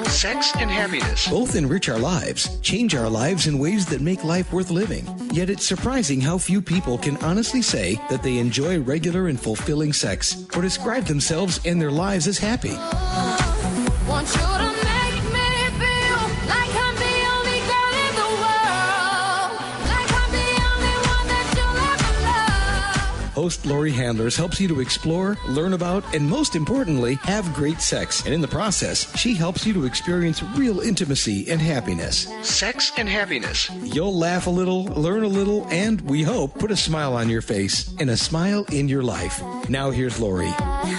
Sex and happiness. Both enrich our lives, change our lives in ways that make life worth living. Yet it's surprising how few people can honestly say that they enjoy regular and fulfilling sex or describe themselves and their lives as happy. Want you to make me feel like I'm the only girl in the world, like I'm the only one that you'll ever love. Host Lori Handlers helps you to explore, learn about, and most importantly, have great sex. And in the process, she helps you to experience real intimacy and happiness. Sex and happiness. You'll laugh a little, learn a little, and we hope put a smile on your face and a smile in your life. Now here's Lori.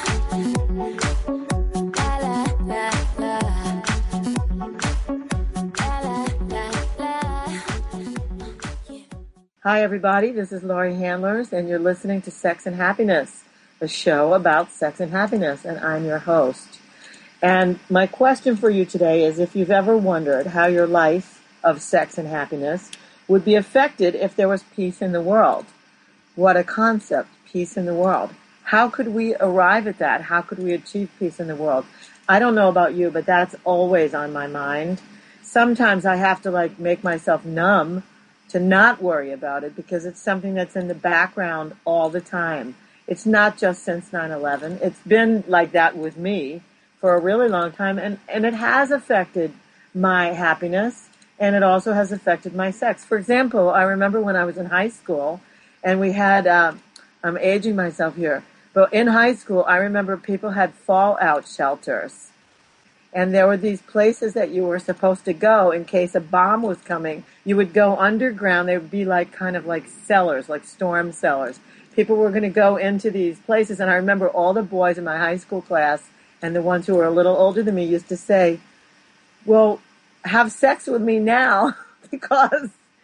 Hi, everybody. This is Lori Handlers, and you're listening to Sex and Happiness, a show about sex and happiness, and I'm your host. And my question for you today is if you've ever wondered how your life of sex and happiness would be affected if there was peace in the world. What a concept, peace in the world. How could we arrive at that? How could we achieve peace in the world? I don't know about you, but that's always on my mind. Sometimes I have to make myself numb to not worry about it because it's something that's in the background all the time. It's not just since 9/11. It's been like that with me for a really long time, and it has affected my happiness, and it also has affected my sex. For example, I remember when I was in high school, and we had, I'm aging myself here, but in high school, I remember people had fallout shelters. And there were these places that you were supposed to go in case a bomb was coming. You would go underground. They would be kind of like cellars, like storm cellars. People were going to go into these places. And I remember all the boys in my high school class and the ones who were a little older than me used to say, well, have sex with me now because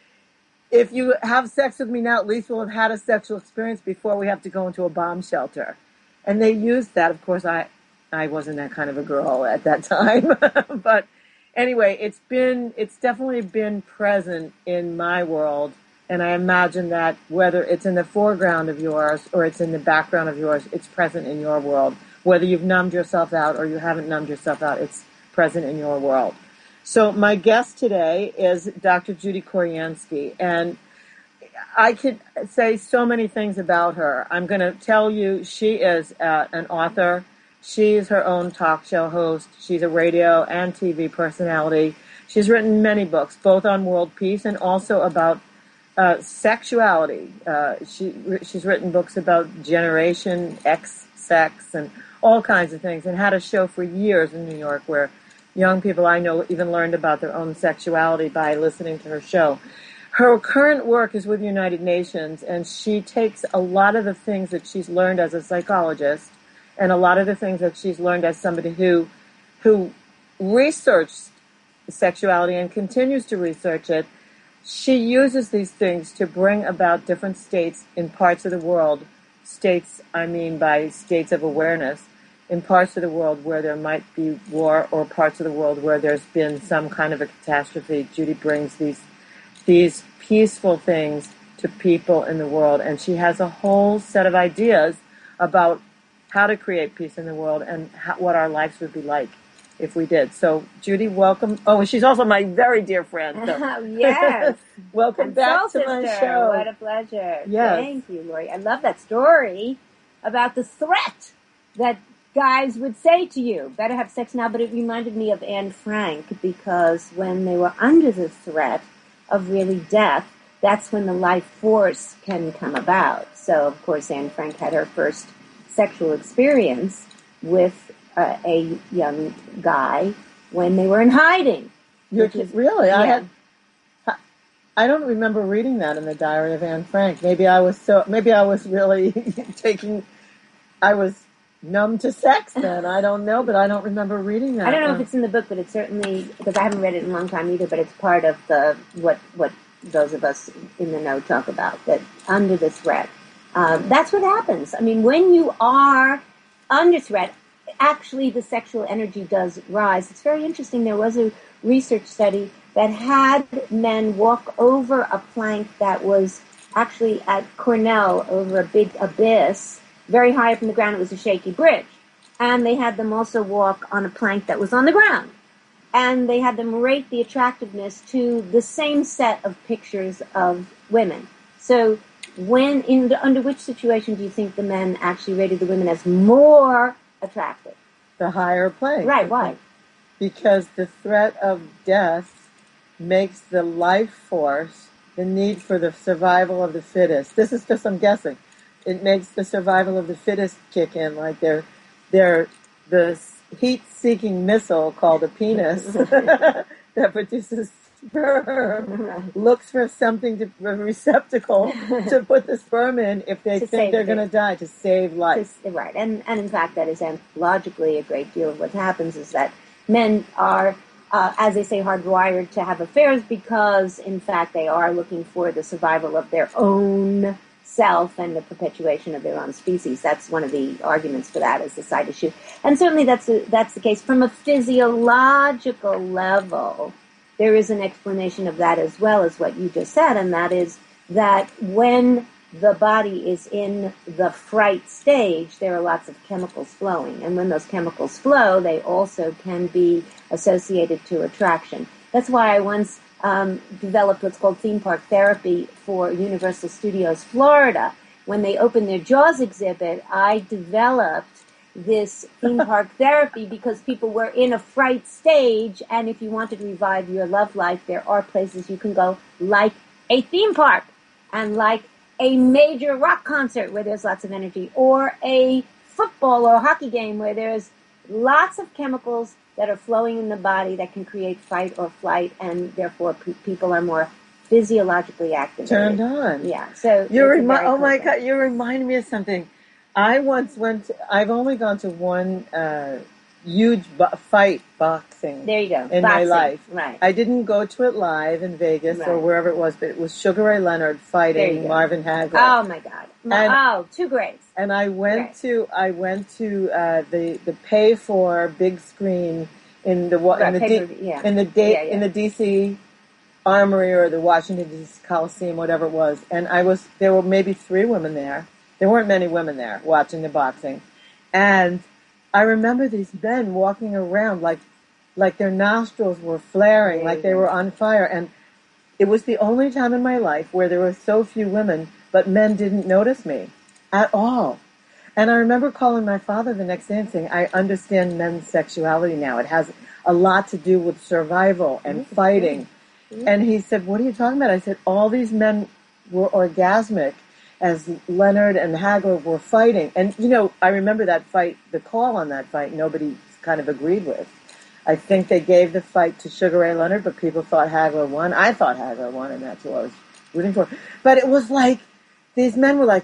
if you have sex with me now, at least we'll have had a sexual experience before we have to go into a bomb shelter. And they used that. Of course, I wasn't that kind of a girl at that time. But anyway, it's definitely been present in my world. And I imagine that whether it's in the foreground of yours or it's in the background of yours, it's present in your world. Whether you've numbed yourself out or you haven't numbed yourself out, it's present in your world. So my guest today is Dr. Judy Koryansky. And I could say so many things about her. I'm going to tell you she is an author. She is her own talk show host. She's a radio and TV personality. She's written many books, both on world peace and also about sexuality. She's written books about Generation X sex and all kinds of things, and had a show for years in New York where young people I know even learned about their own sexuality by listening to her show. Her current work is with the United Nations, and she takes a lot of the things that she's learned as a psychologist and a lot of the things that she's learned as somebody who researched sexuality and continues to research it. She uses these things to bring about different states in parts of the world. States, I mean by states of awareness, in parts of the world where there might be war or parts of the world where there's been some kind of a catastrophe. Judy brings these peaceful things to people in the world, and she has a whole set of ideas about how to create peace in the world and what our lives would be like if we did. So, Judy, welcome. Oh, she's also my very dear friend. So. Yes. Welcome back to my show. What a pleasure. Yes. Thank you, Lori. I love that story about the threat that guys would say to you, better have sex now, but it reminded me of Anne Frank because when they were under the threat of really death, that's when the life force can come about. So, of course, Anne Frank had her first sexual experience with a young guy when they were in hiding. Really? Yeah. I don't remember reading that in the Diary of Anne Frank. Maybe I was really I was numb to sex then. I don't know, but I don't remember reading that. I don't know if it's in the book, but it's certainly, because I haven't read it in a long time either, but it's part of the what those of us in the know talk about, that under the threat. That's what happens. I mean, when you are under threat, actually the sexual energy does rise. It's very interesting. There was a research study that had men walk over a plank that was actually at Cornell over a big abyss, very high up in the ground. It was a shaky bridge. And they had them also walk on a plank that was on the ground. and they had them rate the attractiveness to the same set of pictures of women. So under which situation do you think the men actually rated the women as more attractive? The higher place. Right, why? Because the threat of death makes the life force, the need for the survival of the fittest. This is just, I'm guessing. It makes the survival of the fittest kick in, like they're the heat-seeking missile called a penis that produces sperm looks for something a receptacle to put the sperm in if they think they're going to die, to save life. Right, and in fact, that is anthropologically a great deal of what happens is that men are, as they say, hardwired to have affairs because, in fact, they are looking for the survival of their own self and the perpetuation of their own species. That's one of the arguments for that as the side issue. And certainly that's the case. From a physiological level, there is an explanation of that as well as what you just said, and that is that when the body is in the fright stage, there are lots of chemicals flowing. And when those chemicals flow, they also can be associated to attraction. That's why I once developed what's called theme park therapy for Universal Studios Florida. When they opened their Jaws exhibit, I developed this theme park therapy because people were in a fright stage, and if you wanted to revive your love life, there are places you can go, like a theme park, and like a major rock concert where there's lots of energy, or a football or hockey game where there's lots of chemicals that are flowing in the body that can create fight or flight, and therefore people are more physiologically activated. Turned on. Yeah. So oh my God, you remind me of something. I once I've only gone to one huge fight boxing. There you go. In my life. Right. I didn't go to it live in Vegas or wherever it was, but it was Sugar Ray Leonard fighting Marvin Hagler. Oh my God. Two greats. And I went to the pay for big screen in the DC Armory or the Washington DC Coliseum, whatever it was. And there were maybe 3 women there. There weren't many women there watching the boxing. And I remember these men walking around like their nostrils were flaring, like they were on fire. And it was the only time in my life where there were so few women, but men didn't notice me at all. And I remember calling my father the next day and saying, I understand men's sexuality now. It has a lot to do with survival and fighting. And he said, what are you talking about? I said, all these men were orgasmic as Leonard and Hagler were fighting. And, I remember that fight, the call on that fight, nobody kind of agreed with. I think they gave the fight to Sugar Ray Leonard, but people thought Hagler won. I thought Hagler won, and that's who I was rooting for. But it was like, these men were like,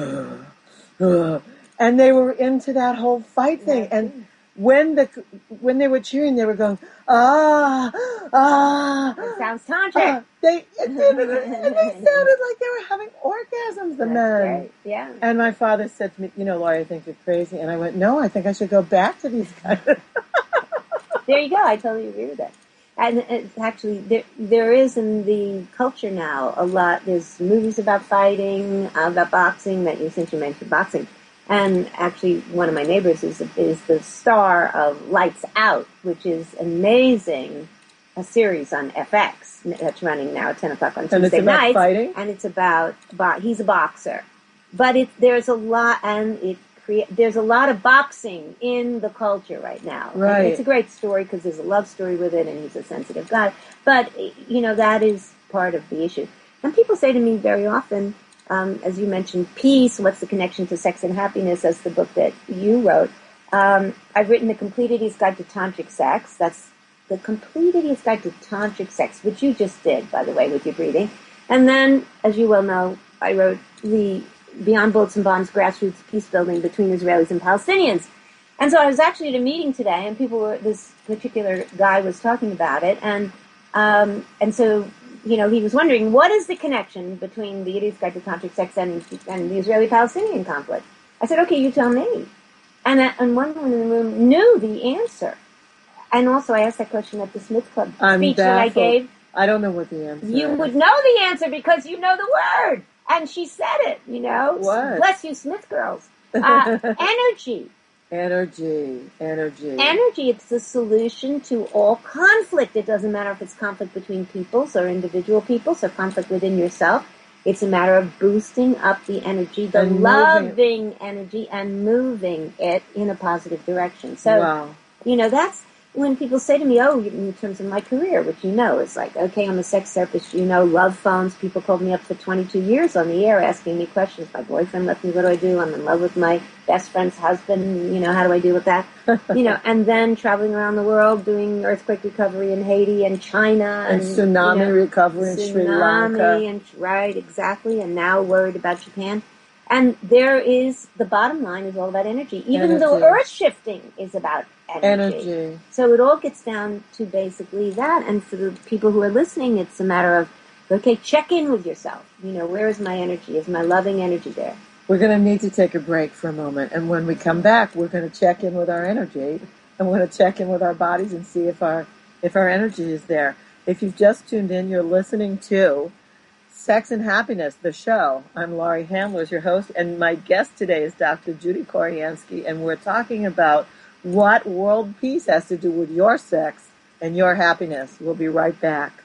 and they were into that whole fight thing. And when they were cheering, they were going, It sounds tantric. They sounded like they were having orgasms, the men. Right. Yeah. And my father said to me, Laurie, I think you're crazy. And I went, no, I think I should go back to these guys. There you go. I totally agree with that. And it's actually, there is in the culture now a lot. There's movies about fighting, about boxing, since you mentioned boxing. And actually, one of my neighbors is the star of Lights Out, which is amazing, a series on FX that's running now at 10 o'clock on Tuesday nights. Fighting? And it's about, he's a boxer. But there's a lot of boxing in the culture right now. Right. And it's a great story because there's a love story with it, and he's a sensitive guy. But, that is part of the issue. And people say to me very often, as you mentioned, peace, what's the connection to sex and happiness, as the book that you wrote. I've written The Complete Idiot's Guide to Tantric Sex. That's The Complete Idiot's Guide to Tantric Sex, which you just did, by the way, with your breathing. And then, as you well know, I wrote the Beyond Bullets and Bombs Grassroots Peace Building Between Israelis and Palestinians. And so I was actually at a meeting today, and this particular guy was talking about it, and so, he was wondering, what is the connection between the Idiot's Guide to Tantric Sex and the Israeli-Palestinian conflict? I said, okay, you tell me. And one woman in the room knew the answer. And also, I asked that question at the Smith Club speech that I gave. I don't know what the answer is. You would know the answer because you know the word. And she said it, What? Bless you, Smith girls. Energy. Energy. Energy, it's the solution to all conflict. It doesn't matter if it's conflict between peoples or individual peoples or conflict within yourself. It's a matter of boosting up the energy, the And moving loving energy, and moving it in a positive direction. So, Wow. That's when people say to me, oh, in terms of my career, which it's like, okay, I'm a sex therapist, love phones. People called me up for 22 years on the air asking me questions. My boyfriend left me, what do I do? I'm in love with my best friend's husband, how do I deal with that? And then traveling around the world doing earthquake recovery in Haiti and China. And tsunami recovery in Sri Lanka. Right, exactly. And now worried about Japan. And the bottom line is all about energy. Even though earth shifting is about energy. So it all gets down to basically that. And for the people who are listening, it's a matter of, okay, check in with yourself. Where is my energy? Is my loving energy there? We're going to need to take a break for a moment. And when we come back, we're going to check in with our energy. And we're going to check in with our bodies and see if our energy is there. If you've just tuned in, you're listening to Sex and Happiness, the show. I'm Laurie Handlers, your host, and my guest today is Dr. Judy Koryansky, and we're talking about what world peace has to do with your sex and your happiness. We'll be right back.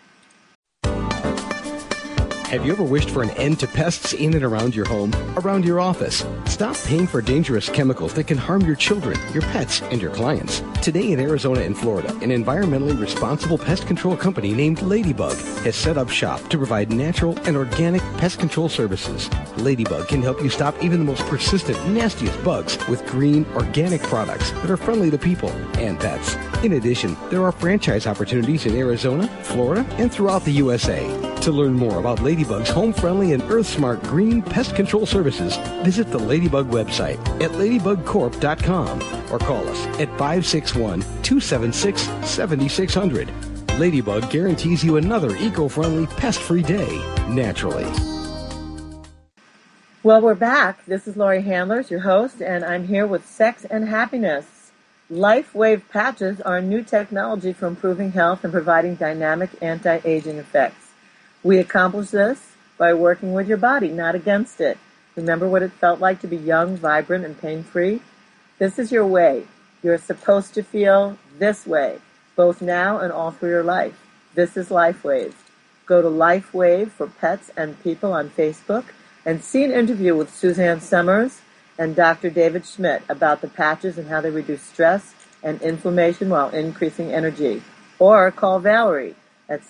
Have you ever wished for an end to pests in and around your home, around your office? Stop paying for dangerous chemicals that can harm your children, your pets, and your clients. Today in Arizona and Florida, an environmentally responsible pest control company named Ladybug has set up shop to provide natural and organic pest control services. Ladybug can help you stop even the most persistent, nastiest bugs with green, organic products that are friendly to people and pets. In addition, there are franchise opportunities in Arizona, Florida, and throughout the USA. To learn more about Ladybug's home-friendly and earth-smart green pest control services, visit the Ladybug website at ladybugcorp.com or call us at 561-276-7600. Ladybug guarantees you another eco-friendly, pest-free day, naturally. Well, we're back. This is Laurie Handlers, your host, and I'm here with Sex and Happiness. LifeWave patches are new technology for improving health and providing dynamic anti-aging effects. We accomplish this by working with your body, not against it. Remember what it felt like to be young, vibrant, and pain-free? This is your way. You're supposed to feel this way, both now and all through your life. This is LifeWave. Go to LifeWave for Pets and People on Facebook and see an interview with Suzanne Summers and Dr. David Schmidt about the patches and how they reduce stress and inflammation while increasing energy. Or call Valerie at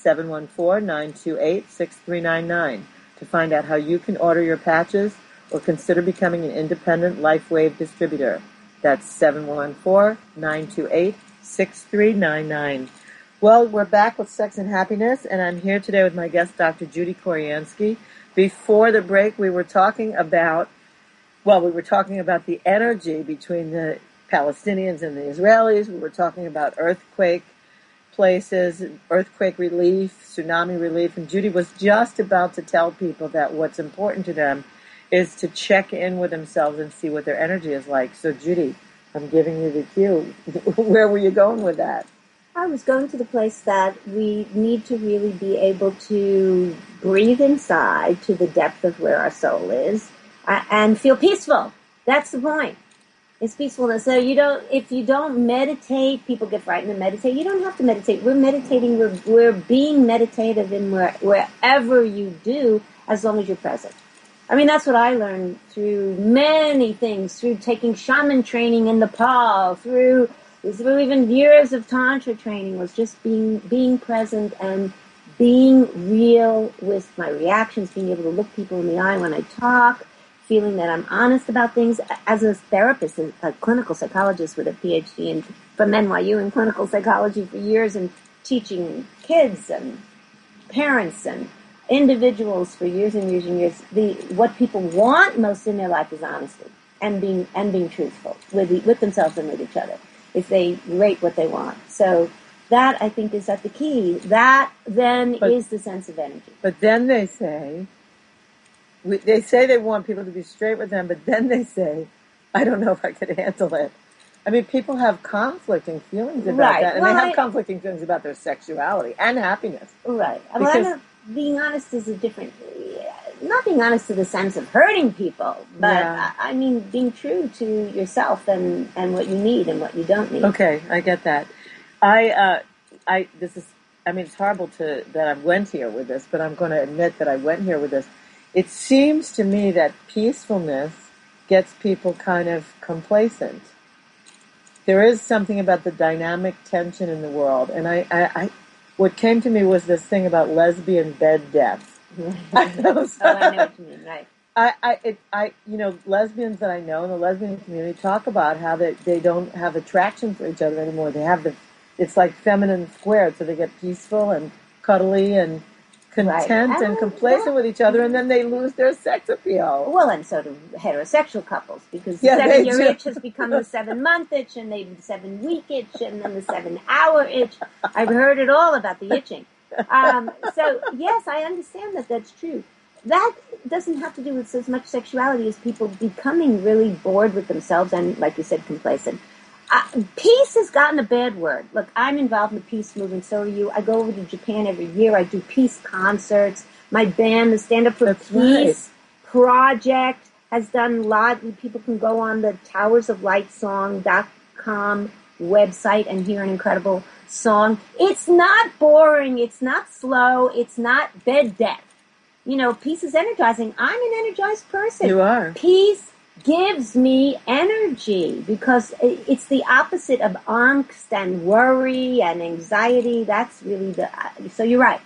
714-928-6399 to find out how you can order your patches or consider becoming an independent LifeWave distributor. That's 714-928-6399. Well, we're back with Sex and Happiness, and I'm here today with my guest, Dr. Judy Koryansky. Before the break, we were talking about the energy between the Palestinians and the Israelis. We were talking about earthquake places, earthquake relief, tsunami relief, and Judy was just about to tell people that what's important to them is to check in with themselves and see what their energy is like. So, Judy, I'm giving you the cue. Where were you going with that? I was going to the place that we need to really be able to breathe inside to the depth of where our soul is and feel peaceful. That's the point. It's peacefulness. So if you don't meditate, people get frightened to meditate. You don't have to meditate. We're meditating. We're being meditative in wherever you do, as long as you're present. I mean, that's what I learned through many things, through taking shaman training in Nepal, through even years of tantra training, was just being present and being real with my reactions, being able to look people in the eye when I talk, feeling that I'm honest about things. As a therapist, a clinical psychologist with a PhD from NYU in clinical psychology for years, and teaching kids and parents and individuals for years and years and years, what people want most in their life is honesty and being truthful with themselves and with each other, if they rate what they want. So that, I think, is at the key. That then is the sense of energy. But then they say they want people to be straight with them, but then they say, I don't know if I could handle it. I mean, people have conflicting feelings about that, and they have conflicting feelings about their sexuality and happiness. Right. Being honest is a different... not being honest to the sense of hurting people, but Yeah. I mean being true to yourself and what you need and what you don't need. Okay, I get that. This is, I mean, it's horrible that I went here with this, but I'm going to admit that I went here with this. It seems to me that peacefulness gets people kind of complacent. There is something about the dynamic tension in the world, and what came to me was this thing about lesbian bed death. I know what you mean, right? Lesbians that I know in the lesbian community talk about how they don't have attraction for each other anymore. They have it's like feminine squared, so they get peaceful and cuddly and content Right. and complacent with each other, and then they lose their sex appeal. Well, and so do heterosexual couples, because the Yeah, they 7-year do. itch has become the 7-month itch, and the 7-week itch, and then the 7-hour itch. I've heard it all about the itching. So, yes, I understand that that's true. That doesn't have to do with as much sexuality as people becoming really bored with themselves and, like you said, complacent. Peace has gotten a bad word. Look, I'm involved in the peace movement, so are you. I go over to Japan every year. I do peace concerts. My band, the Stand Up for That's Peace Project, has done a lot. People can go on the towersoflightsong.com website and hear an incredible song. It's not boring. It's not slow. It's not bed death. You know, peace is energizing. I'm an energized person. You are. Peace gives me energy because it's the opposite of angst and worry and anxiety. That's really so you're right.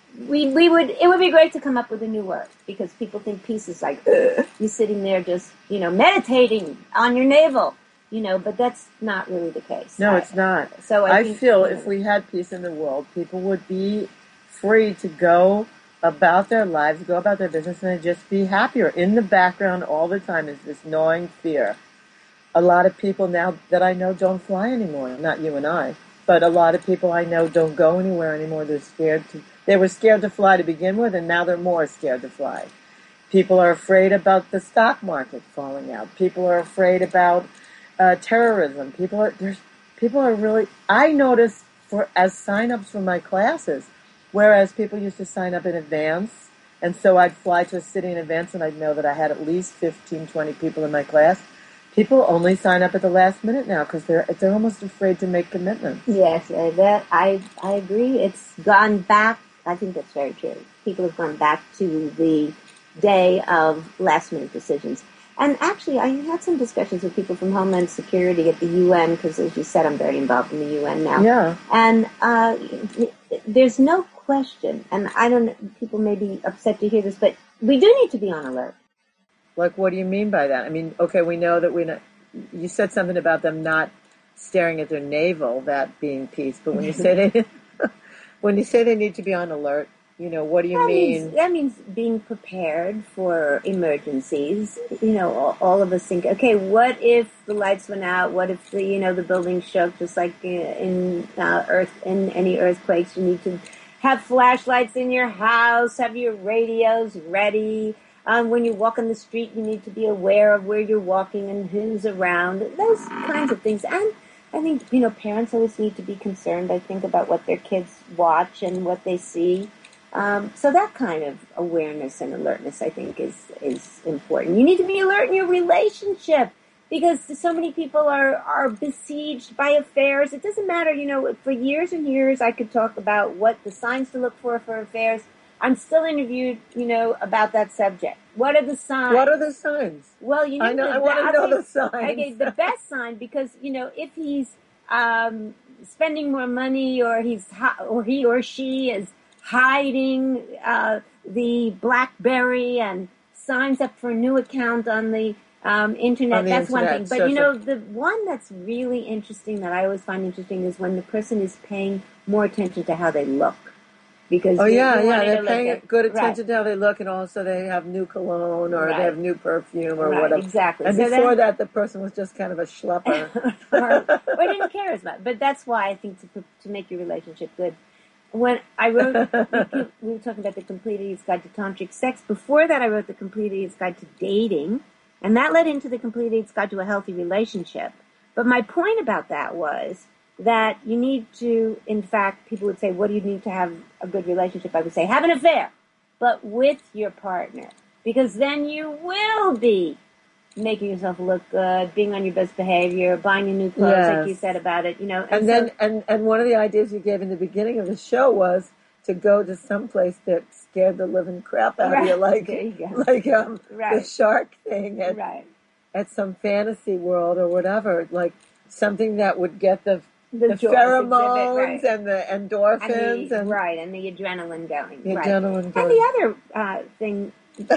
It would be great to come up with a new word, because people think peace is like, you're sitting there just, meditating on your navel, but that's not really the case. No, it's not. So I think, feel if we had peace in the world, people would be free to go about their lives, go about their business, and just be happier. In the background all the time is this gnawing fear. A lot of people now that I know don't fly anymore. Not you and I, but a lot of people I know don't go anywhere anymore. They were scared to fly to begin with, and now they're more scared to fly. People are afraid about the stock market falling out. People are afraid about terrorism. People are really. I notice as sign-ups for my classes. Whereas people used to sign up in advance, and so I'd fly to a city in advance, and I'd know that I had at least 15, 20 people in my class. People only sign up at the last minute now because they're almost afraid to make commitments. Yes, that I agree. It's gone back. I think that's very true. People have gone back to the day of last minute decisions. And actually, I had some discussions with people from Homeland Security at the UN, because as you said, I'm very involved in the UN now. Yeah. And there's no question, and I don't know, people may be upset to hear this, but we do need to be on alert. Like, what do you mean by that? I mean, okay, we know that you said something about them not staring at their navel, that being peace, but when you say they need to be on alert, what do you mean? That means being prepared for emergencies. All of us think, okay, what if the lights went out? What if the building shook? Just like in any earthquakes, you need to have flashlights in your house, have your radios ready. When you walk on the street, you need to be aware of where you're walking and who's around. Those kinds of things. And I think, parents always need to be concerned, I think, about what their kids watch and what they see. So that kind of awareness and alertness, I think, is important. You need to be alert in your relationship, because so many people are besieged by affairs. It doesn't matter, for years and years I could talk about what the signs to look for affairs. I'm still interviewed, about that subject. What are the signs? What are the signs? Well, I want to know the signs. Okay, the best sign, because, if he's spending more money, or he or she is hiding the BlackBerry and signs up for a new account on the internet, that's one thing. But, the one that's really interesting, that I always find interesting, is when the person is paying more attention to how they look. Because they're paying good attention to how they look, and also they have new cologne, or they have new perfume, or whatever. Exactly. And so before that, the person was just kind of a schlepper. or didn't care as much. But that's why I think to make your relationship good. When I wrote, we were talking about the Complete Idiot's Guide to Tantric Sex. Before that, I wrote the Complete Idiot's Guide to Dating, and that led into the Complete Idiot's Guide to a Healthy Relationship. But my point about that was that you need to, in fact, people would say, what do you need to have a good relationship? I would say, have an affair, but with your partner. because then you will be making yourself look good, being on your best behavior, buying your new clothes, like Yes. you said about it, And then, and one of the ideas you gave in the beginning of the show was to go to some place that scared the living crap out of you, Right. There you go. like the Right. shark thing right. at some fantasy world or whatever, like something that would get the The joy pheromones exhibit, right. and the endorphins and right, and the adrenaline going. the right. adrenaline And going. the other thing,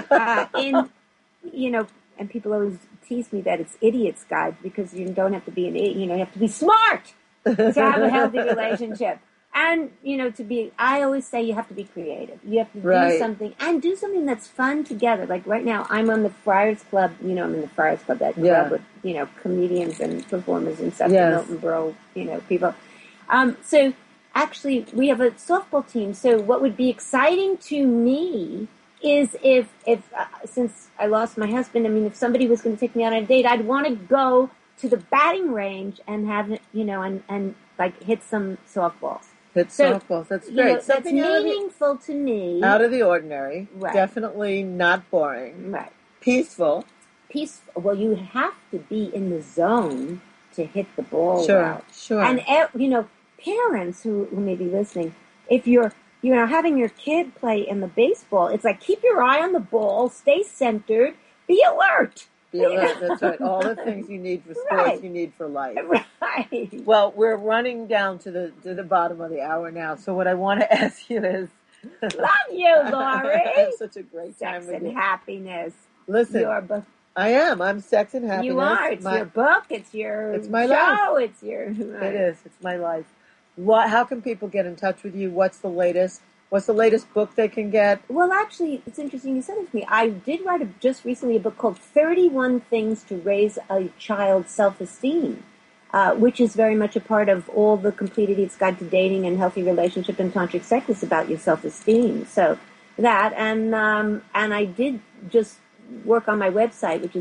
and people always tease me that it's idiot's guide because you don't have to be an idiot. You have to be smart to have a healthy relationship. And, I always say you have to be creative. You have to Right. do something, and do something that's fun together. Like right now, I'm on the Friars Club, I'm in the Friars Club, that Yeah. club with, comedians and performers and stuff, Yes. Milton Berle, people. So actually, we have a softball team. So what would be exciting to me is if since I lost my husband, if somebody was going to take me on a date, I'd want to go to the batting range and have, and like hit some softballs. Hit So, softballs. That's great. That's Something meaningful to me. out of the ordinary. Right. Definitely not boring. Right. Peaceful. Peaceful. Well, you have to be in the zone to hit the ball Sure. well. Sure. And, parents who may be listening, if you're, having your kid play in the baseball, it's like keep your eye on the ball, stay centered, be alert. Be alert. That's right. All the things you need for sports, Right. you need for life. Right. Well, we're running down to the bottom of the hour now. So what I want to ask you is, Love you, I Laurie. have such a great time Sex with and you. Happiness. Listen, Your book. I am. I'm Sex and Happiness. You are. It's your book. It's your It's my show. life. It's your. It is. It's my life. How can people get in touch with you? What's the latest? What's the latest book they can get? Well, actually, it's interesting you said this to me. I did write just recently a book called 31 Things to Raise a Child's Self-Esteem, which is very much a part of all the Complete Idiot's Guide to Dating and Healthy Relationship and Tantric Sex is about your self-esteem. So that, and I did just work on my website, which is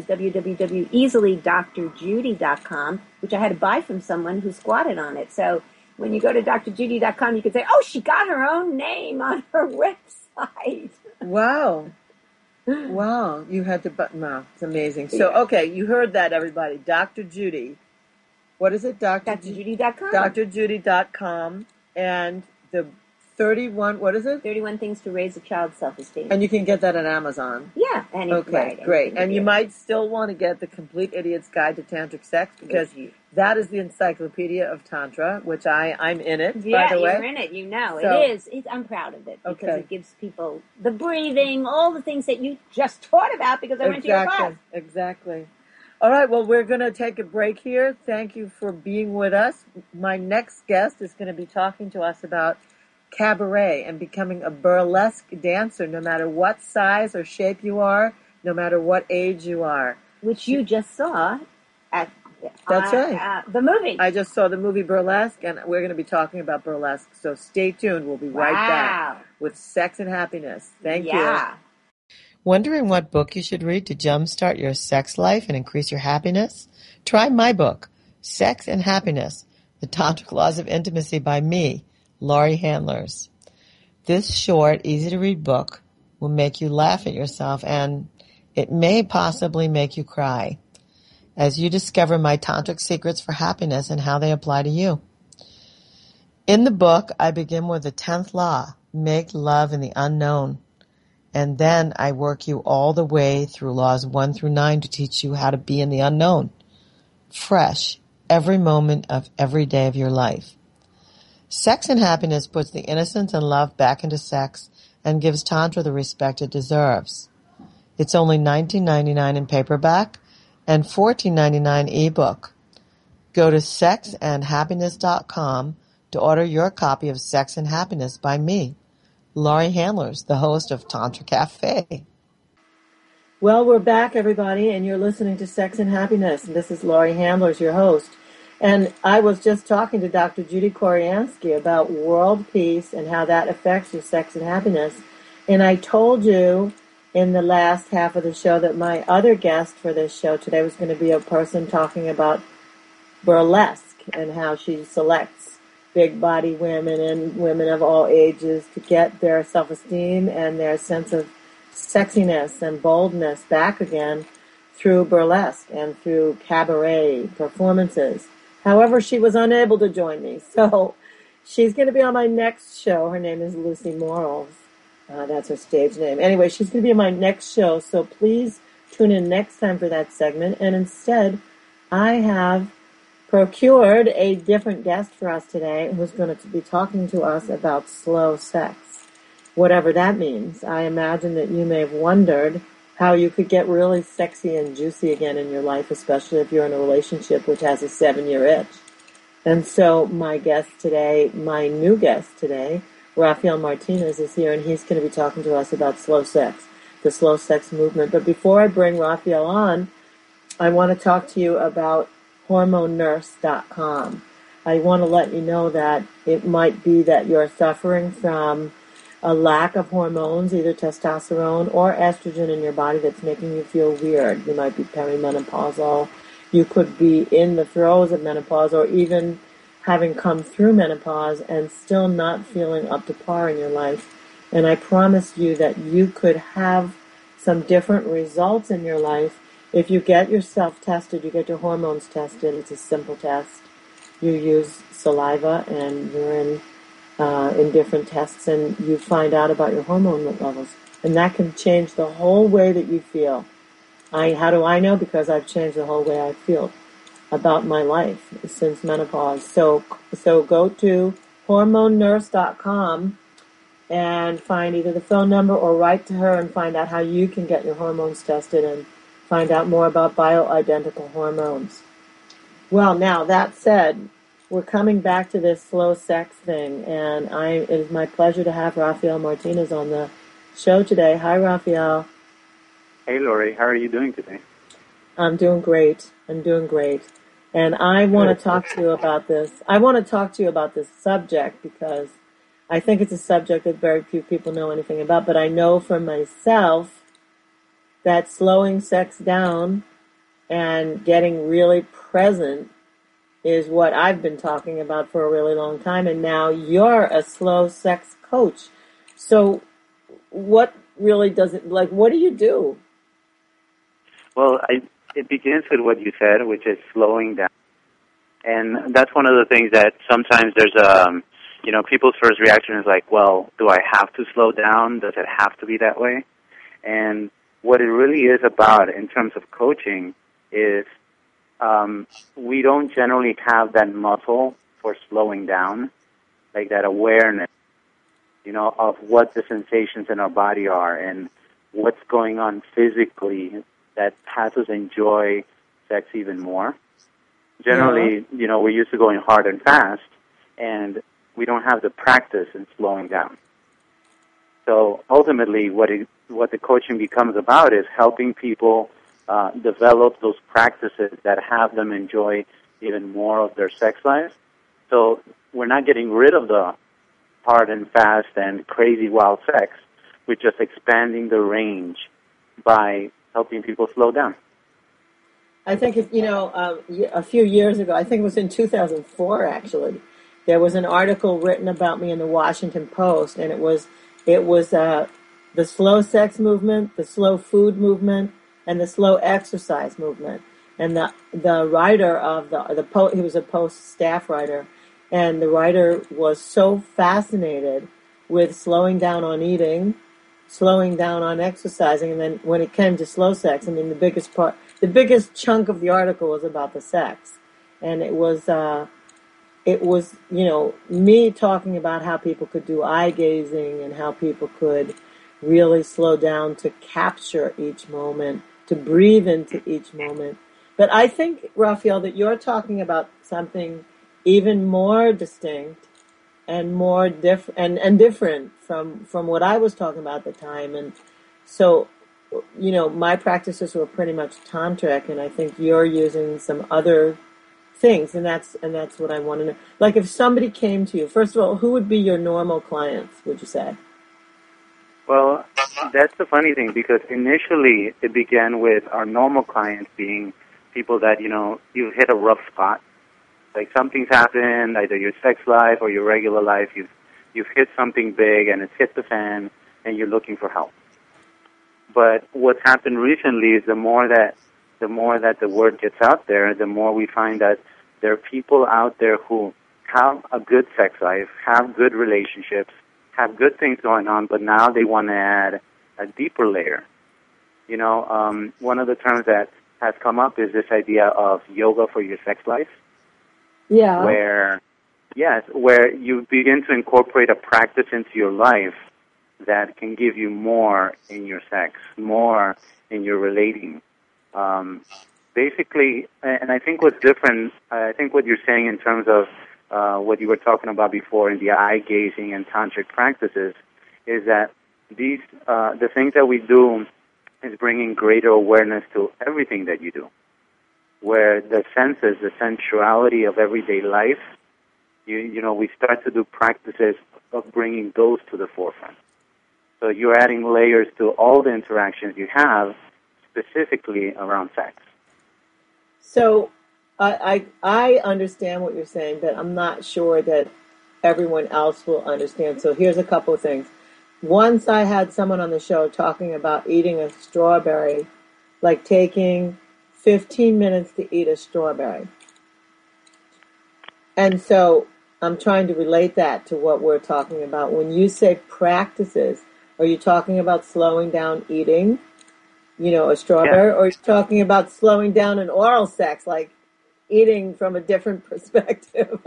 www.easily.drjudy.com, which I had to buy from someone who squatted on it. So when you go to drjudy.com, you can say, oh, she got her own name on her website. Wow. Wow. You had to, wow, it's amazing. So, Yeah. okay, you heard that, everybody. Dr. Judy. What is it? drjudy.com. drjudy.com. And the 31, what is it? 31 Things to Raise a Child's Self-Esteem. And you can get that on Amazon. Yeah. And Okay, great. And you might still want to get the Complete Idiot's Guide to Tantric Sex because that is the encyclopedia of Tantra, which I'm in it, by the way. You're in it. So- It is. I'm proud of it because Okay. it gives people the breathing, all the things that you just taught about because I went to your class. Exactly. All right, well, we're going to take a break here. Thank you for being with us. My next guest is going to be talking to us about cabaret and becoming a burlesque dancer, no matter what size or shape you are, no matter what age you are. Which you just saw at That's right. the movie. I just saw the movie Burlesque, and we're going to be talking about burlesque. So stay tuned. We'll be right back with Sex and Happiness. Thank you. Wondering what book you should read to jumpstart your sex life and increase your happiness? Try my book, Sex and Happiness, The Tantric Laws of Intimacy by me, Laurie Handlers. This short, easy-to-read book will make you laugh at yourself, and it may possibly make you cry as you discover my tantric secrets for happiness and how they apply to you. In the book, I begin with the 10th law, make love in the unknown. And then I work you all the way through laws 1 through 9 to teach you how to be in the unknown, fresh, every moment of every day of your life. Sex and Happiness puts the innocence and love back into sex and gives Tantra the respect it deserves. It's only $19.99 in paperback and $14.99 ebook. Go to sexandhappiness.com to order your copy of Sex and Happiness by me, Laurie Handlers, the host of Tantra Cafe. Well, we're back, everybody, and you're listening to Sex and Happiness. And this is Laurie Handlers, your host. And I was just talking to Dr. Judy Koriansky about world peace and how that affects your sex and happiness. And I told you in the last half of the show that my other guest for this show today was going to be a person talking about burlesque and how she selects big body women and women of all ages to get their self-esteem and their sense of sexiness and boldness back again through burlesque and through cabaret performances. However, she was unable to join me. So she's going to be on my next show. Her name is Lucy Morals. That's her stage name. Anyway, she's going to be on my next show. So please tune in next time for that segment. And instead, I have procured a different guest for us today who's going to be talking to us about slow sex. Whatever that means. I imagine that you may have wondered how you could get really sexy and juicy again in your life, especially if you're in a relationship which has a 7-year itch. And so my new guest today, Rafael Martinez, is here, and he's going to be talking to us about slow sex, the slow sex movement. But before I bring Rafael on, I want to talk to you about HormoneNurse.com. I want to let you know that it might be that you're suffering from a lack of hormones, either testosterone or estrogen in your body, that's making you feel weird. You might be perimenopausal. You could be in the throes of menopause, or even having come through menopause and still not feeling up to par in your life. And I promise you that you could have some different results in your life if you get yourself tested. You get your hormones tested. It's a simple test. You use saliva and urine in different tests, and you find out about your hormone levels. And that can change the whole way that you feel. How do I know? Because I've changed the whole way I feel about my life since menopause. So go to HormoneNurse.com and find either the phone number or write to her and find out how you can get your hormones tested and find out more about bioidentical hormones. Well, now, that said, we're coming back to this slow sex thing, and it is my pleasure to have Rafael Martinez on the show today. Hi, Rafael. Hey, Lori. How are you doing today? I'm doing great. And I want to talk to you about this. I want to talk to you about this subject because I think it's a subject that very few people know anything about, but I know for myself that slowing sex down and getting really present is what I've been talking about for a really long time, and now you're a slow sex coach. So what really what do you do? Well, it begins with what you said, which is slowing down. And that's one of the things that sometimes there's people's first reaction is like, well, do I have to slow down? Does it have to be that way? And what it really is about in terms of coaching is we don't generally have that muscle for slowing down, like that awareness, of what the sensations in our body are and what's going on physically that has us enjoy sex even more. Generally, we're used to going hard and fast, and we don't have the practice in slowing down. So ultimately, what the coaching becomes about is helping people develop those practices that have them enjoy even more of their sex lives. So we're not getting rid of the hard and fast and crazy wild sex. We're just expanding the range by helping people slow down. I think, a few years ago, I think it was in 2004, actually, there was an article written about me in the Washington Post, and it was the slow sex movement, the slow food movement, and the slow exercise movement. And the writer of he was a Post staff writer, and the writer was so fascinated with slowing down on eating, slowing down on exercising, and then when it came to slow sex, I mean, the biggest chunk of the article was about the sex, and it was me talking about how people could do eye gazing and how people could really slow down to capture each moment, to breathe into each moment. But I think, Rafael, that you're talking about something even more distinct and more different from what I was talking about at the time. And so, my practices were pretty much tantric, and I think you're using some other things, and that's what I want to know. Like, if somebody came to you, first of all, who would be your normal clients, would you say? Well, that's the funny thing, because initially it began with our normal clients being people that, you've hit a rough spot. Like, something's happened, either your sex life or your regular life, you've hit something big and it's hit the fan and you're looking for help. But what's happened recently is the more that the word gets out there, the more we find that there are people out there who have a good sex life, have good relationships, have good things going on, but now they want to add a deeper layer. You know, one of the terms that has come up is this idea of yoga for your sex life. Yeah. Where you begin to incorporate a practice into your life that can give you more in your sex, more in your relating. Basically, and I think what's different, I think what you're saying in terms of what you were talking about before in the eye gazing and tantric practices is that these the things that we do is bringing greater awareness to everything that you do, where the senses, the sensuality of everyday life, you know, we start to do practices of bringing those to the forefront. So you're adding layers to all the interactions you have, specifically around sex. So I understand what you're saying, but I'm not sure that everyone else will understand. So here's a couple of things. Once I had someone on the show talking about eating a strawberry, like taking 15 minutes to eat a strawberry. And so I'm trying to relate that to what we're talking about. When you say practices, are you talking about slowing down eating, you know, a strawberry, or are you talking about slowing down an oral sex, like eating from a different perspective?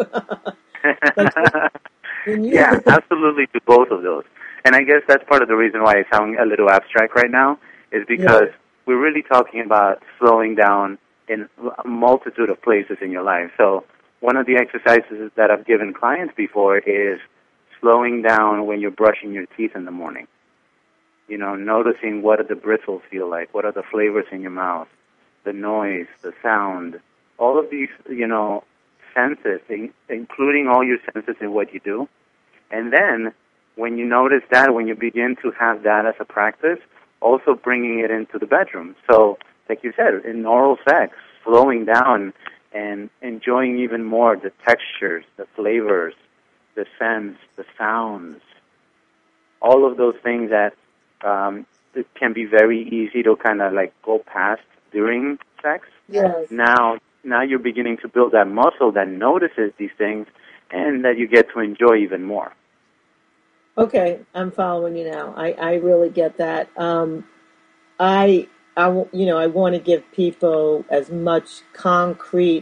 Yeah, absolutely to both of those. And I guess that's part of the reason why I sound a little abstract right now, is because we're really talking about slowing down in a multitude of places in your life. So one of the exercises that I've given clients before is slowing down when you're brushing your teeth in the morning. You know, noticing what do the bristles feel like, what are the flavors in your mouth, the noise, the sound, all of these, you know, senses, including all your senses in what you do. And then when you notice that, when you begin to have that as a practice, also bringing it into the bedroom. So, like you said, in oral sex, slowing down and enjoying even more the textures, the flavors, the scents, the sounds, all of those things that it can be very easy to kind of like go past during sex. Yes. Now you're beginning to build that muscle that notices these things and that you get to enjoy even more. Okay, I'm following you now. I really get that. I want to give people as much concrete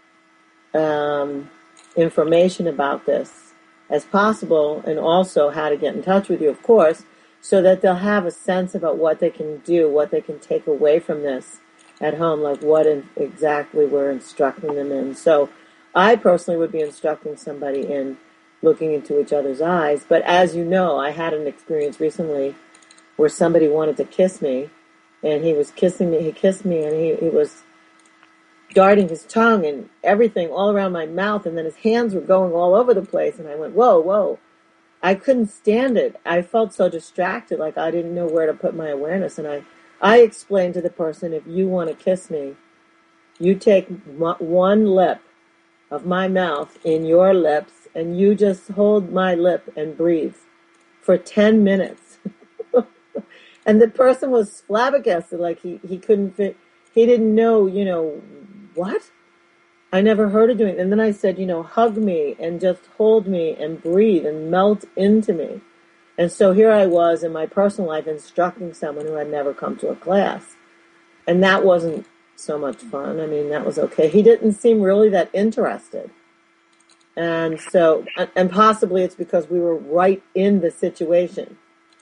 information about this as possible, and also how to get in touch with you, of course, so that they'll have a sense about what they can do, what they can take away from this at home, like what exactly we're instructing them in. So I personally would be instructing somebody in looking into each other's eyes. But as you know, I had an experience recently where somebody wanted to kiss me, and he was kissing me. He kissed me, and he was darting his tongue and everything all around my mouth, and then his hands were going all over the place, and I went, whoa, whoa. I couldn't stand it. I felt so distracted, like I didn't know where to put my awareness, and I explained to the person, if you want to kiss me, you take one lip of my mouth in your lips, and you just hold my lip and breathe for 10 minutes. And the person was flabbergasted, like he couldn't fit, he didn't know, what? I never heard of doing it. And then I said, hug me and just hold me and breathe and melt into me. And so here I was in my personal life instructing someone who had never come to a class. And that wasn't so much fun. I mean, that was okay. He didn't seem really that interested. And so, and possibly it's because we were right in the situation.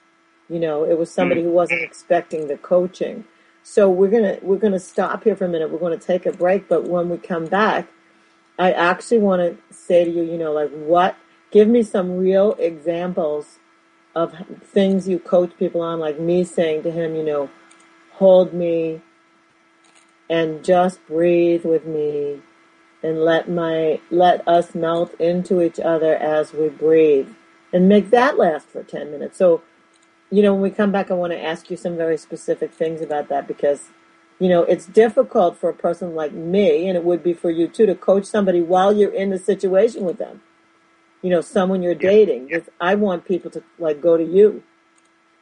It was somebody who wasn't expecting the coaching. So we're gonna stop here for a minute. We're going to take a break, but when we come back, I actually want to say to you, give me some real examples of things you coach people on, like me saying to him, hold me and just breathe with me and let us melt into each other as we breathe, and make that last for 10 minutes. So, when we come back, I want to ask you some very specific things about that, because, it's difficult for a person like me, and it would be for you too, to coach somebody while you're in the situation with them. Someone you're dating. Because I want people to go to you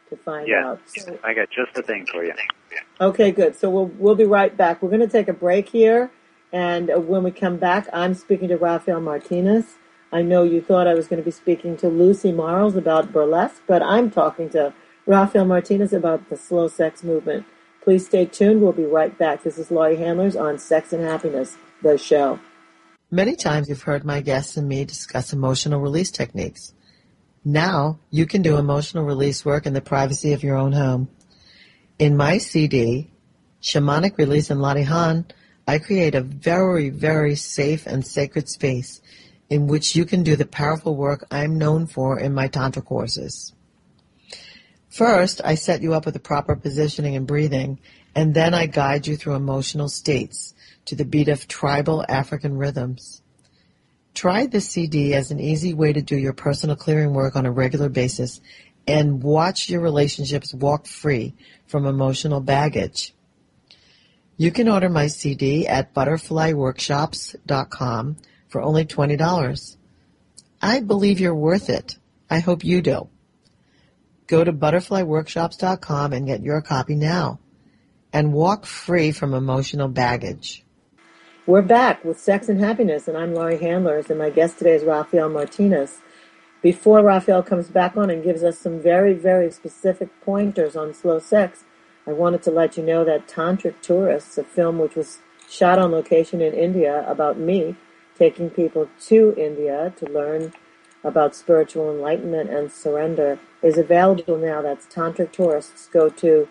to find Yes, out. So, I got just the thing for you. okay, good. So we'll be right back. We're going to take a break here, and when we come back, I'm speaking to Rafael Martinez. I know you thought I was going to be speaking to Lucy Marles about burlesque, but I'm talking to Rafael Martinez about the slow sex movement. Please stay tuned. We'll be right back. This is Laurie Handlers on Sex and Happiness, the show. Many times you've heard my guests and me discuss emotional release techniques. Now you can do emotional release work in the privacy of your own home. In my CD, Shamanic Release in Latihan, I create a very, very safe and sacred space in which you can do the powerful work I'm known for in my Tantra courses. First, I set you up with the proper positioning and breathing, and then I guide you through emotional states to the beat of tribal African rhythms. Try this CD as an easy way to do your personal clearing work on a regular basis and watch your relationships walk free from emotional baggage. You can order my CD at butterflyworkshops.com for only $20. I believe you're worth it. I hope you do. Go to butterflyworkshops.com and get your copy now and walk free from emotional baggage. We're back with Sex and Happiness, and I'm Laurie Handlers, and my guest today is Rafael Martinez. Before Rafael comes back on and gives us some very, very specific pointers on slow sex, I wanted to let you know that Tantric Tourists, a film which was shot on location in India about me, taking people to India to learn about spiritual enlightenment and surrender, is available now. That's Tantric Tourists. Go to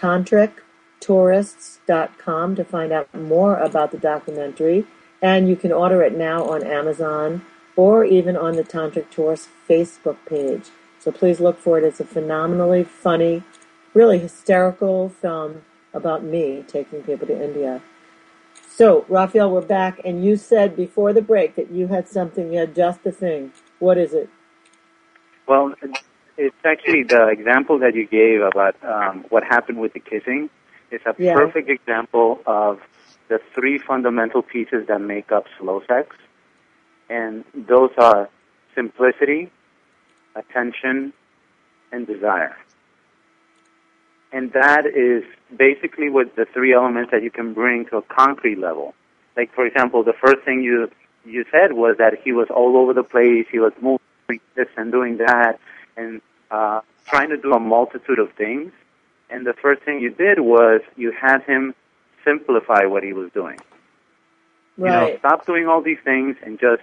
tantrictourists.com to find out more about the documentary, and you can order it now on Amazon or even on the Tantric Tourists Facebook page. So please look for it. It's a phenomenally funny, really hysterical film about me taking people to India. So, Rafael, we're back, and you said before the break that you had something, you had just the thing. What is it? Well, it's actually the example that you gave about what happened with the kissing. It's a perfect example of the three fundamental pieces that make up slow sex. And those are simplicity, attention, and desire. And that is basically what the three elements that you can bring to a concrete level. Like, for example, the first thing you said was that he was all over the place, he was moving this and doing that, and trying to do a multitude of things. And the first thing you did was you had him simplify what he was doing. Right. You know, stop doing all these things and just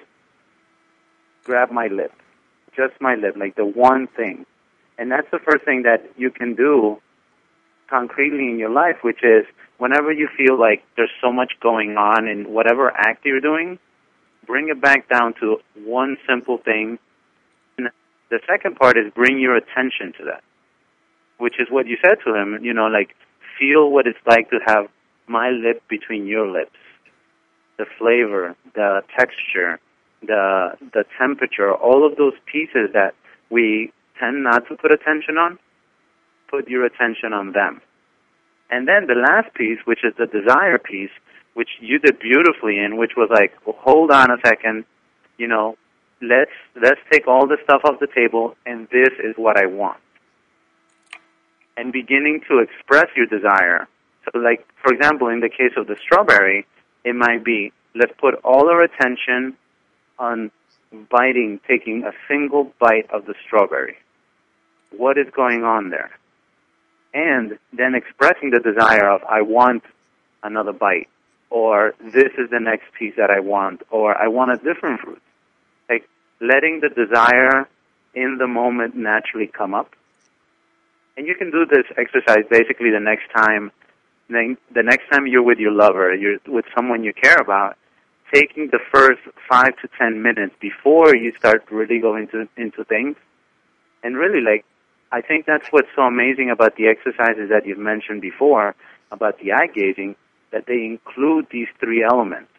grab my lip. Just my lip, like the one thing. And that's the first thing that you can do concretely in your life, which is whenever you feel like there's so much going on in whatever act you're doing, bring it back down to one simple thing. And the second part is bring your attention to that, which is what you said to him, you know, like feel what it's like to have my lip between your lips. The flavor, the texture, the temperature, all of those pieces that we tend not to put attention on, put your attention on them. And then the last piece, which is the desire piece, which you did beautifully in, which was like, well, hold on a second, you know, let's take all the stuff off the table, and this is what I want. And beginning to express your desire. So like, for example, in the case of the strawberry, it might be, let's put all our attention on taking a single bite of the strawberry. What is going on there? And then expressing the desire of, I want another bite, or this is the next piece that I want, or I want a different fruit. Like letting the desire in the moment naturally come up. And you can do this exercise basically the next time you're with your lover, you're with someone you care about, taking the first 5 to 10 minutes before you start really going into things. And really, like, I think that's what's so amazing about the exercises that you've mentioned before, about the eye gazing, that they include these three elements.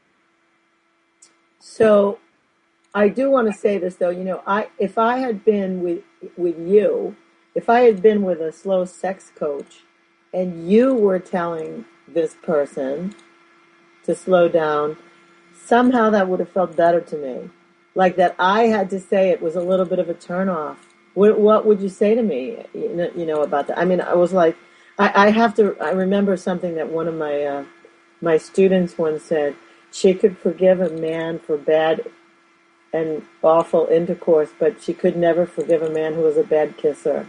So I do want to say this, though. You know, if I had been with you, if I had been with a slow sex coach, and you were telling this person to slow down, somehow that would have felt better to me. Like that I had to say it was a little bit of a turnoff What would you say to me, about that? I mean, I was like, I remember something that one of my students once said. She could forgive a man for bad and awful intercourse, but she could never forgive a man who was a bad kisser.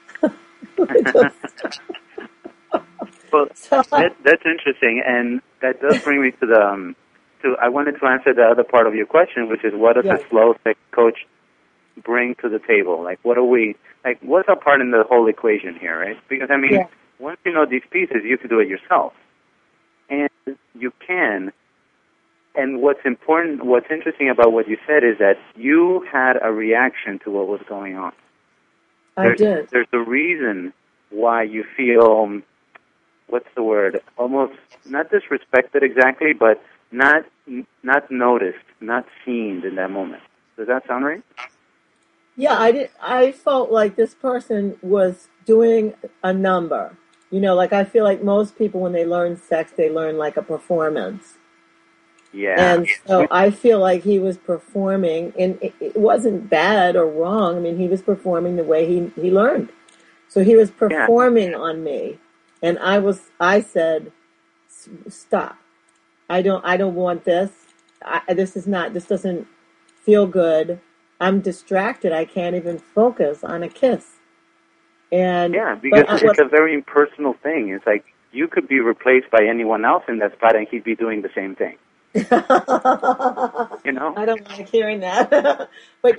Well, So, that's interesting, and that does bring me to the I wanted to answer the other part of your question, which is what does Yeah. a slow sex coach bring to the table? Like, what's our part in the whole equation here, right? Because, I mean, Yeah. once you know these pieces, you can do it yourself. And you can. And what's interesting about what you said is that you had a reaction to what was going on. I did. There's a reason why you feel, what's the word, almost not disrespected exactly, but not noticed, not seen in that moment. Does that sound right? Yeah, I felt like this person was doing a number. Like I feel like most people when they learn sex, they learn like a performance. Yeah. And so I feel like he was performing, and it wasn't bad or wrong. I mean, he was performing the way he learned. So he was performing on me, and I said, stop. I don't want this. This doesn't feel good. I'm distracted. I can't even focus on a kiss. And Yeah, because it's a very impersonal thing. It's like you could be replaced by anyone else in that spot, and he'd be doing the same thing. I don't like hearing that. But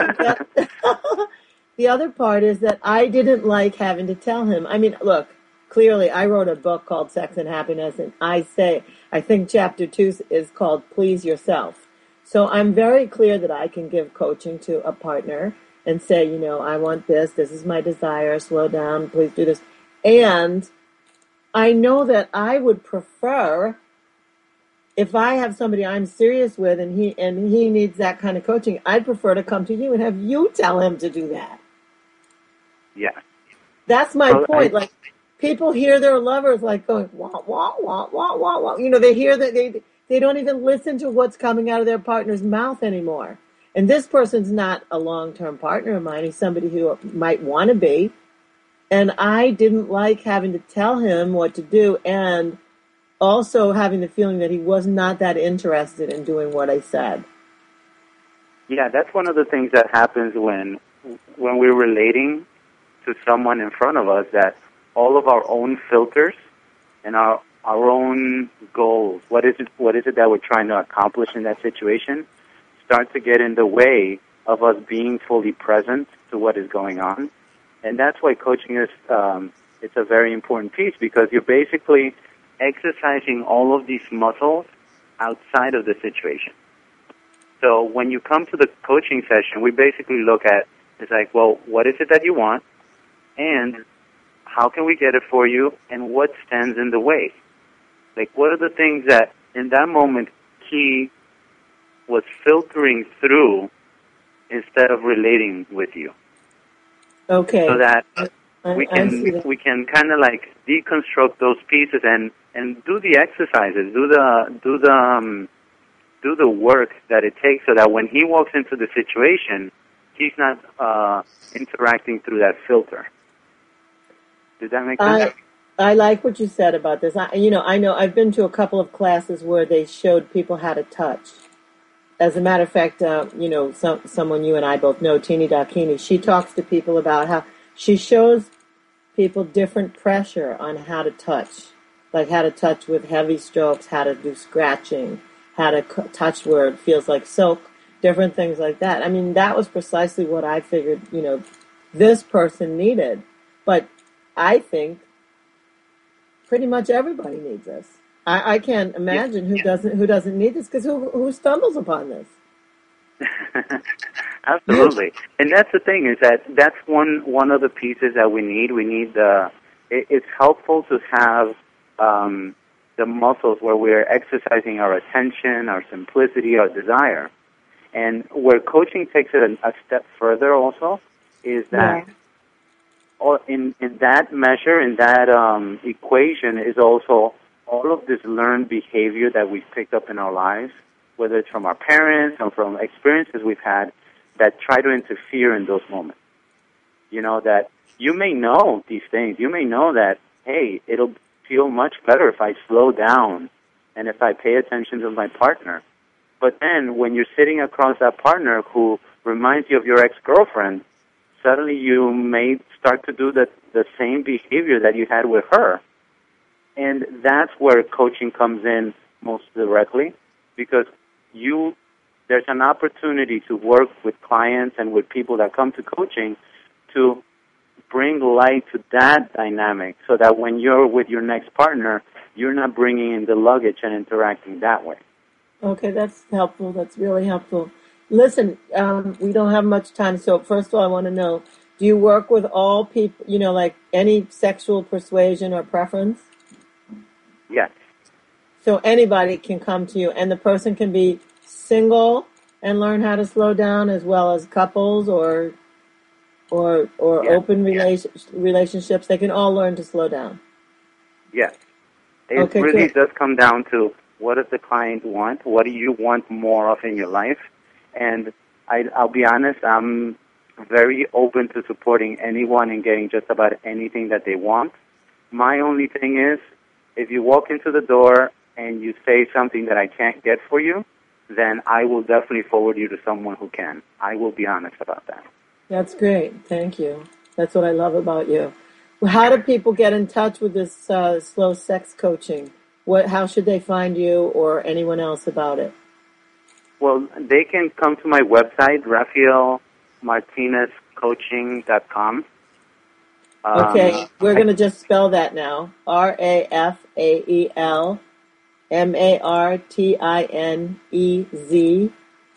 the other part is that I didn't like having to tell him. I mean, look, clearly I wrote a book called Sex and Happiness, and I think chapter 2 is called Please Yourself. So I'm very clear that I can give coaching to a partner and say, I want this is my desire, slow down, please do this. And I know that I would prefer, if I have somebody I'm serious with and he needs that kind of coaching, I'd prefer to come to you and have you tell him to do that. Yeah. That's my point. Like, people hear their lovers like going, wah, wah, wah, wah, wah, wah. They hear that they don't even listen to what's coming out of their partner's mouth anymore. And this person's not a long-term partner of mine. He's somebody who might want to be. And I didn't like having to tell him what to do, and also having the feeling that he was not that interested in doing what I said. Yeah, that's one of the things that happens when we're relating to someone in front of us, that all of our own filters and our own goals, what is it that we're trying to accomplish in that situation, start to get in the way of us being fully present to what is going on. And that's why coaching is it's a very important piece, because you're basically exercising all of these muscles outside of the situation. So when you come to the coaching session, we basically look at, it's like, well, what is it that you want, and how can we get it for you, and what stands in the way? Like, what are the things that in that moment he was filtering through instead of relating with you? Okay. So that we I see that. can kind of like deconstruct those pieces and do the exercises, do the work that it takes, so that when he walks into the situation, he's not interacting through that filter. Does that make sense? I like what you said about this. I know I've been to a couple of classes where they showed people how to touch. As a matter of fact, someone you and I both know, Tini Dakini, she talks to people about how she shows people different pressure on how to touch, like how to touch with heavy strokes, how to do scratching, how to touch where it feels like silk, different things like that. I mean, that was precisely what I figured, this person needed. But I think pretty much everybody needs this. I can't imagine who doesn't need this, because who stumbles upon this? Absolutely. And that's the thing, is that's one of the pieces that we need. We need it's helpful to have the muscles where we're exercising our attention, our simplicity, our desire. And where coaching takes it a step further also is that in that measure, in that equation, is also all of this learned behavior that we've picked up in our lives, whether it's from our parents or from experiences we've had that try to interfere in those moments. You know, that you may know these things. You may know that, hey, it'll feel much better if I slow down and if I pay attention to my partner. But then when you're sitting across that partner who reminds you of your ex-girlfriend, suddenly you may start to do the same behavior that you had with her. And that's where coaching comes in most directly, because there's an opportunity to work with clients and with people that come to coaching to bring light to that dynamic so that when you're with your next partner, you're not bringing in the luggage and interacting that way. Okay, that's helpful. That's really helpful. Listen, we don't have much time, so first of all, I want to know, do you work with all people, like any sexual persuasion or preference? Yes. So anybody can come to you, and the person can be single and learn how to slow down, as well as couples or open relationships. They can all learn to slow down. Yes. It really does come down to, what does the client want? What do you want more of in your life? And I'll be honest, I'm very open to supporting anyone and getting just about anything that they want. My only thing is, if you walk into the door and you say something that I can't get for you, then I will definitely forward you to someone who can. I will be honest about that. That's great. Thank you. That's what I love about you. How do people get in touch with this slow sex coaching? How should they find you or anyone else about it? Well, they can come to my website, RafaelMartinezCoaching.com. Okay, we're going to just spell that now. RafaelMartinez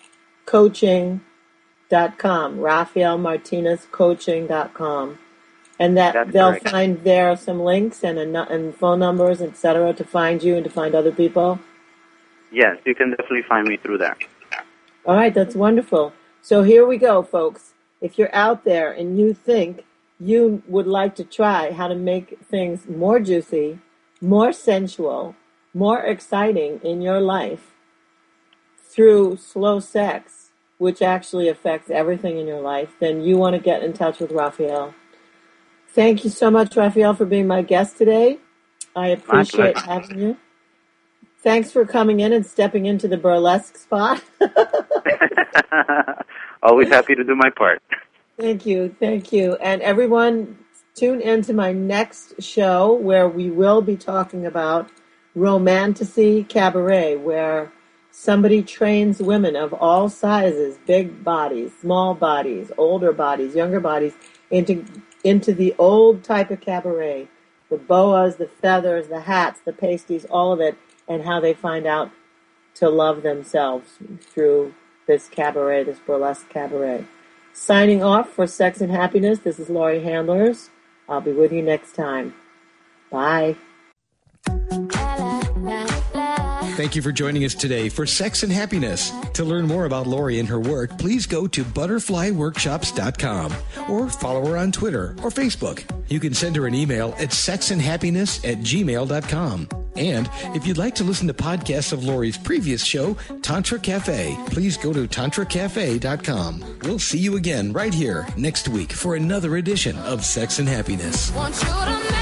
coaching.com. RafaelMartinezCoaching.com. And they'll find there some links and phone numbers, etc., to find you and to find other people? Yes, you can definitely find me through there. All right, that's wonderful. So here we go, folks. If you're out there and you think you would like to try how to make things more juicy, more sensual, more exciting in your life through slow sex, which actually affects everything in your life, then you want to get in touch with Rafael. Thank you so much, Rafael, for being my guest today. I appreciate having you. Thanks for coming in and stepping into the burlesque spot. Always happy to do my part. Thank you. Thank you. And everyone, tune in to my next show where we will be talking about Romantasy Cabaret, where somebody trains women of all sizes, big bodies, small bodies, older bodies, younger bodies, into the old type of cabaret, the boas, the feathers, the hats, the pasties, all of it, and how they find out to love themselves through this cabaret, this burlesque cabaret. Signing off for Sex and Happiness, this is Laurie Handlers. I'll be with you next time. Bye. Thank you for joining us today for Sex and Happiness. To learn more about Laurie and her work, please go to butterflyworkshops.com or follow her on Twitter or Facebook. You can send her an email at sexandhappiness@gmail.com. And if you'd like to listen to podcasts of Laurie's previous show, Tantra Cafe, please go to tantracafe.com. We'll see you again right here next week for another edition of Sex and Happiness. Want you to